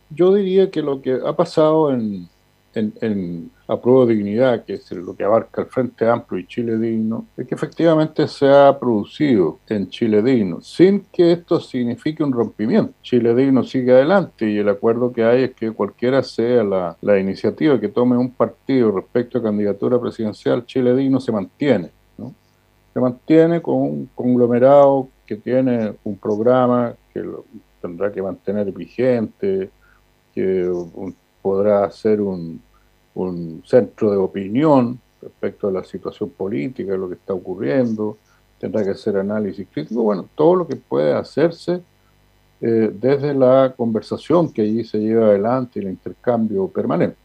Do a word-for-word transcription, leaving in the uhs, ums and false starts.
Yo diría que lo que ha pasado en, en, en Apruebo Dignidad, que es lo que abarca el Frente Amplio y Chile Digno, es que efectivamente se ha producido en Chile Digno, sin que esto signifique un rompimiento. Chile Digno sigue adelante y el acuerdo que hay es que cualquiera sea la, la iniciativa que tome un partido respecto a candidatura presidencial, Chile Digno se mantiene, ¿no? Se mantiene con un conglomerado que tiene un programa que lo tendrá que mantener vigente, que un- podrá ser un, un centro de opinión respecto a la situación política, lo que está ocurriendo, tendrá que hacer análisis crítico, bueno, todo lo que puede hacerse eh, desde la conversación que allí se lleva adelante y el intercambio permanente.